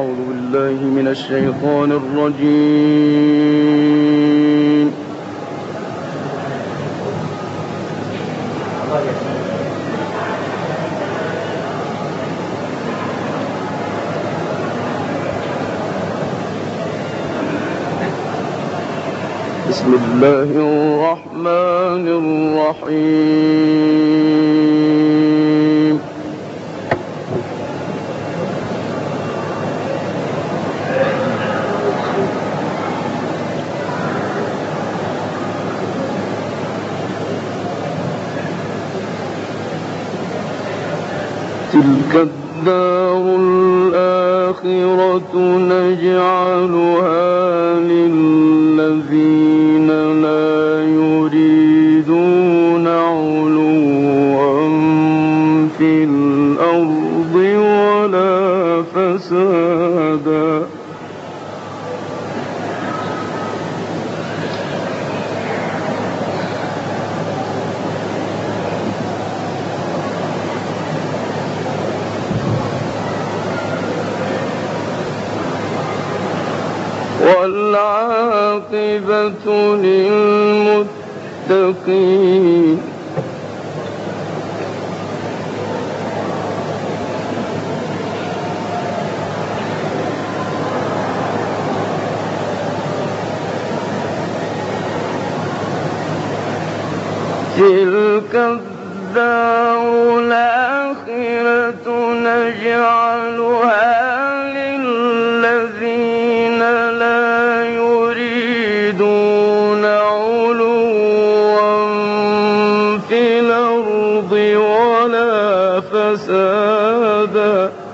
أعوذ بالله من الشيطان الرجيم. بسم الله الرحمن الرحيم. تلك الدار الآخرة نجعلها للذين لا يريدون علوا في الأرض ولا فسادا. والعاقبة للمتقين. تلك الدار الآخرة نجعلها للذين لا يريدون علوا في الأرض ولا فسادا.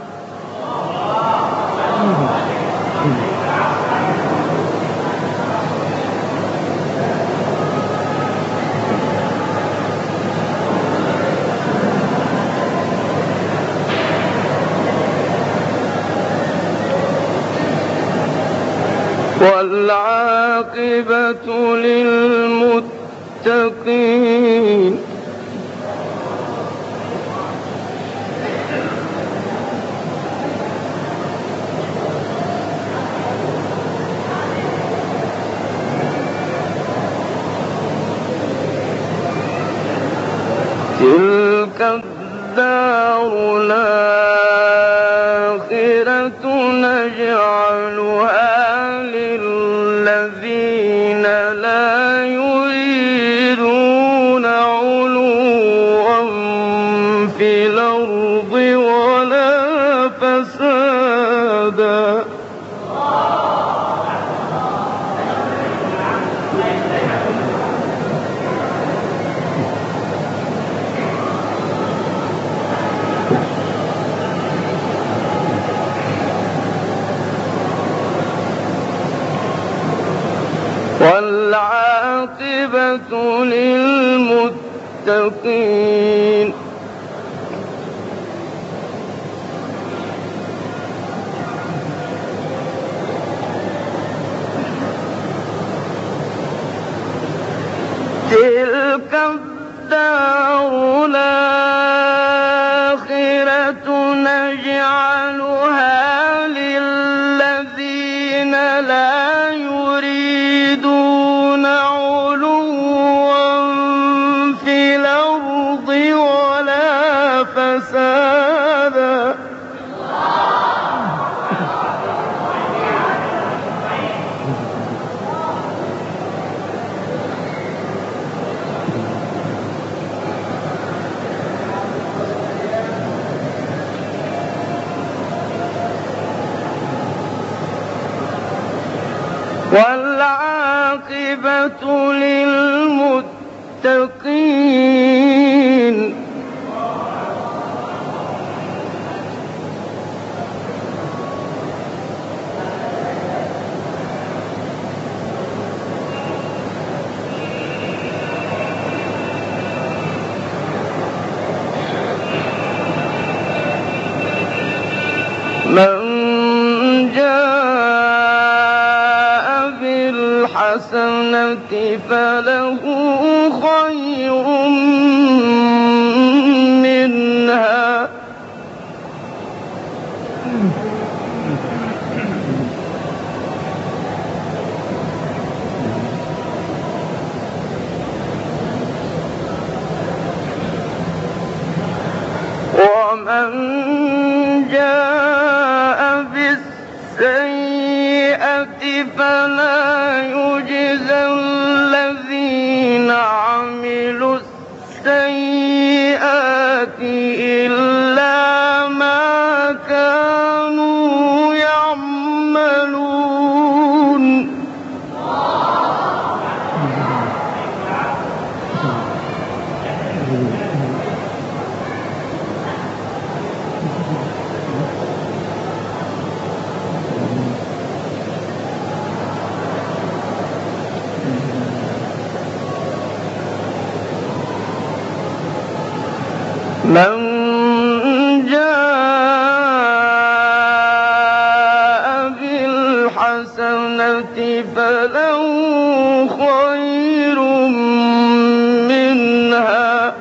والعاقبة للمتقين. تلك الدار الآخرة نجعلها للذين لا يريدون علوا في الأرض ولا فسادا. والعاقبة للمتقين. تلك الدار الآخرة نجعلها للذين لا يريدون علوا في الأرض ولا فسادا. والعاقبة للمتقين. من جاء بالحسنة فله خير منها فلا يجزى الذين عملوا السيئات إلا ما كانوا يعملون. من جاء بالحسنة فله خير منها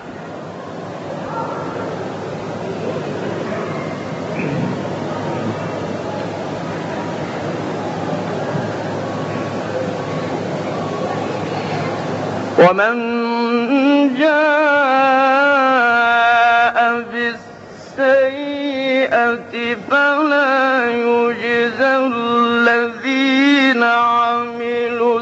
ومن جاء بالسيئة فلا يجزى الذين عملوا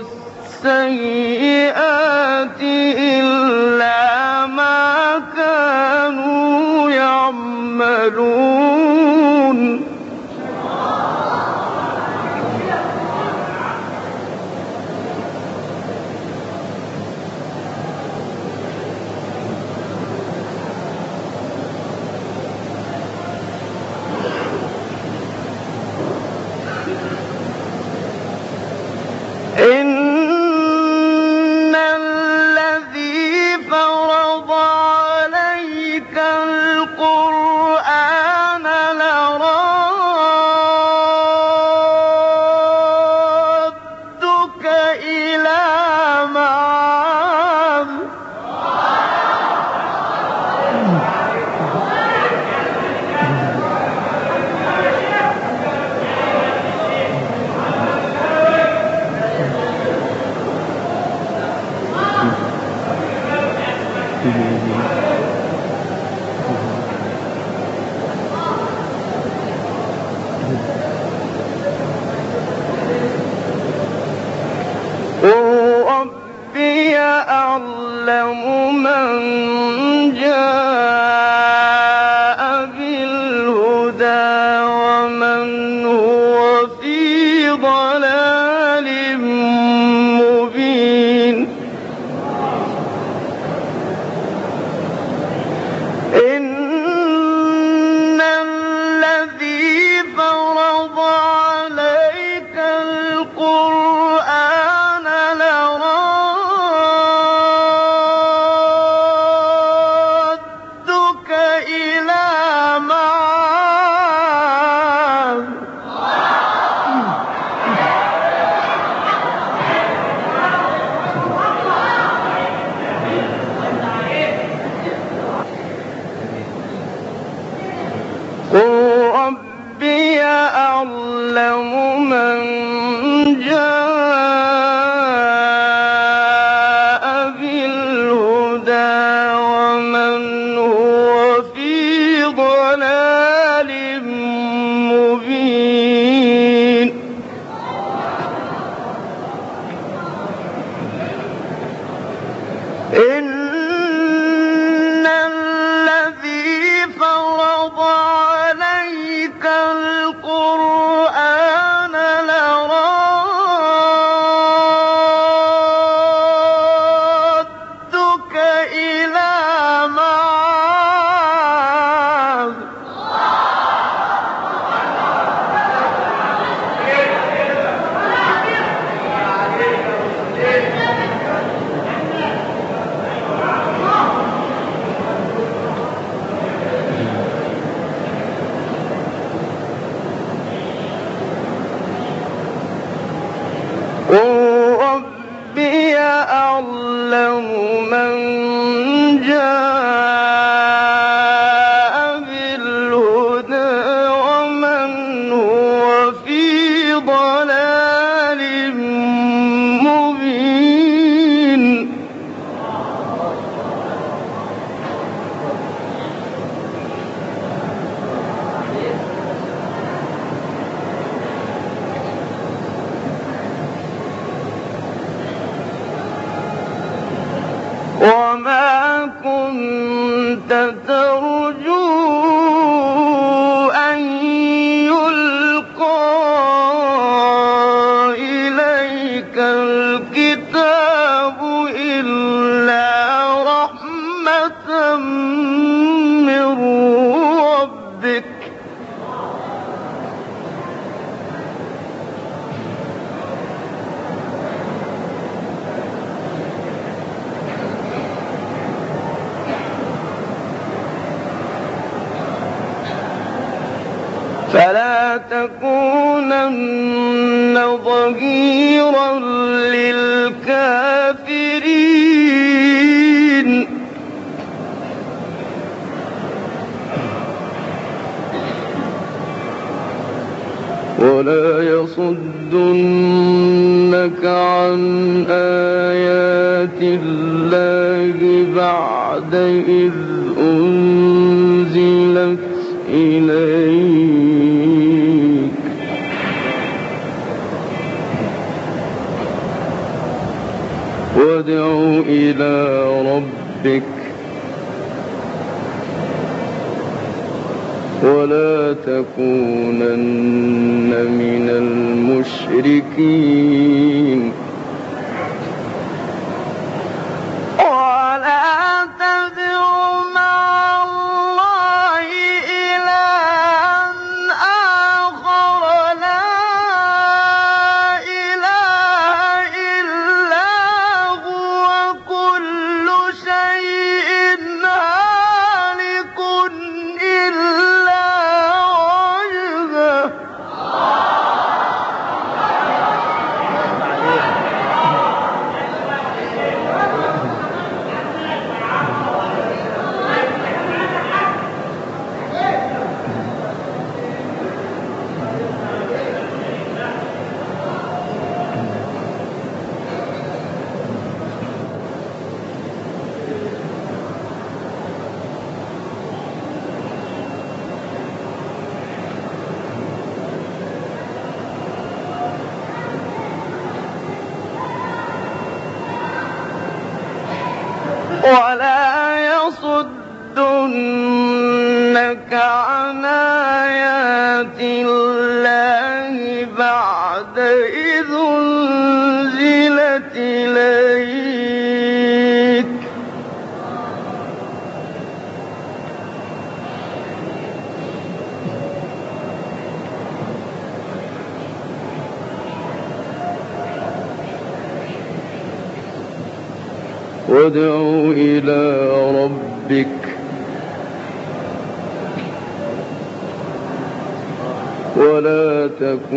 السيئات إلا ما كانوا يعملون. إن الذي فرض عليك القرآن لرادك إلى معاد قل ربي أعلم من جاء بالهدى ومن هو في ضلال مبين. إن الذي فرض عليك القرآن لرادك إلى معاد قل ربي أعلم من جاء بالهدى ومن هو في ضلال مبين. إن الذي فرض عليك القرآن لرادك إلى معاد فلا تكونن ظهيرا للكافرين ولا يصدنك عن آيات الله بعد إذ أنزلت إليك وادع إلى ربك ولا تكونن من المشركين ولا تدع مع الله إلها آخر لا إله إلا هو كل شيء هالك إلا وجهه ولا يصدنك عن آيات الله بعد إذ أنزلت إليك وادع إلى ربك ولا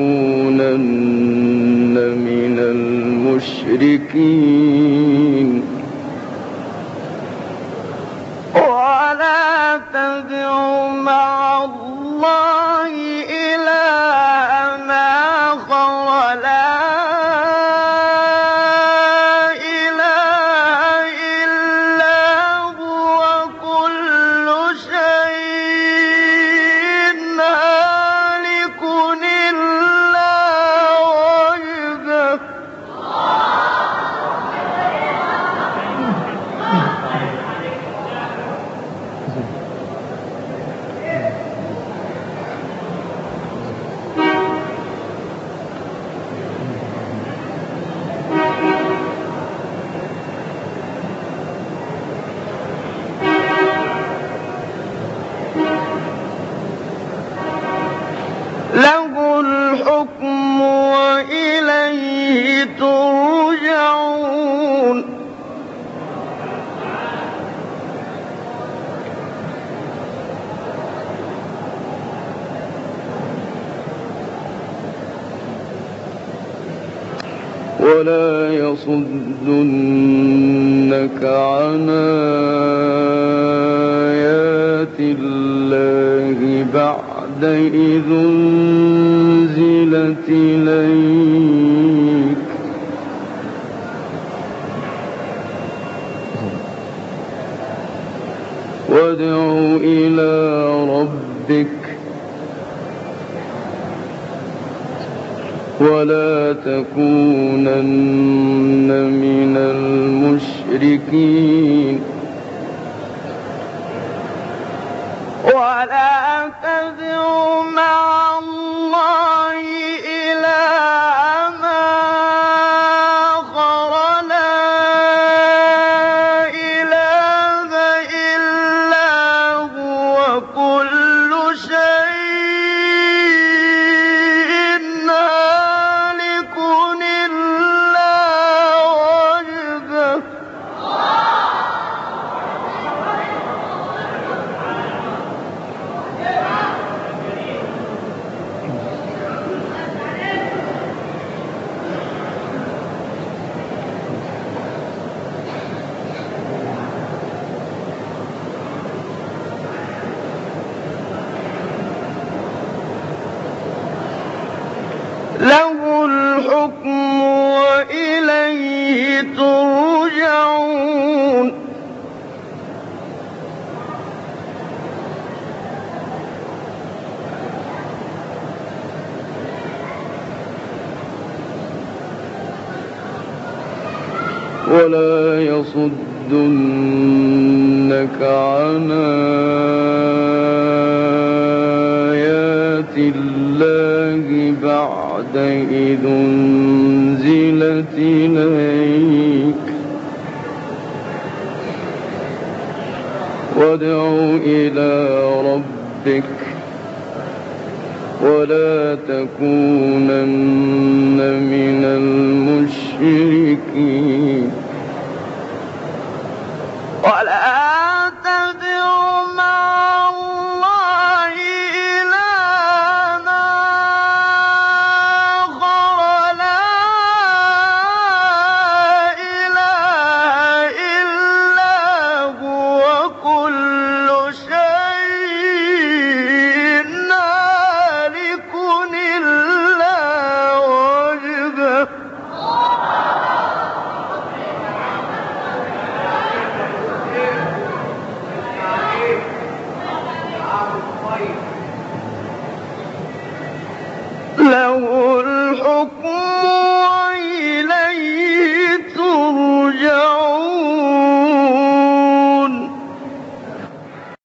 تكونن من المشركين ولا تدع مع الله إلها آخر لا له الحكم وإليه ترجعون ولا يصدنك عن آيات الله بعد إذ أنزلت إليك وادع إلى ربك ولا تكونن من المشركين ولا تدع مع الله إلها آخر لا إله إلا هو كل شيء هالك إلا وجهه له الحكم وإليه ترجعون ولا يصدنك عن آيات الله بعد إذ أنزلت إليك وادع إلى ربك ولا تكونن من المشركين ولا تدع مع الله إلها آخر لا إله إلا هو كل شيء هالك إلا وجهه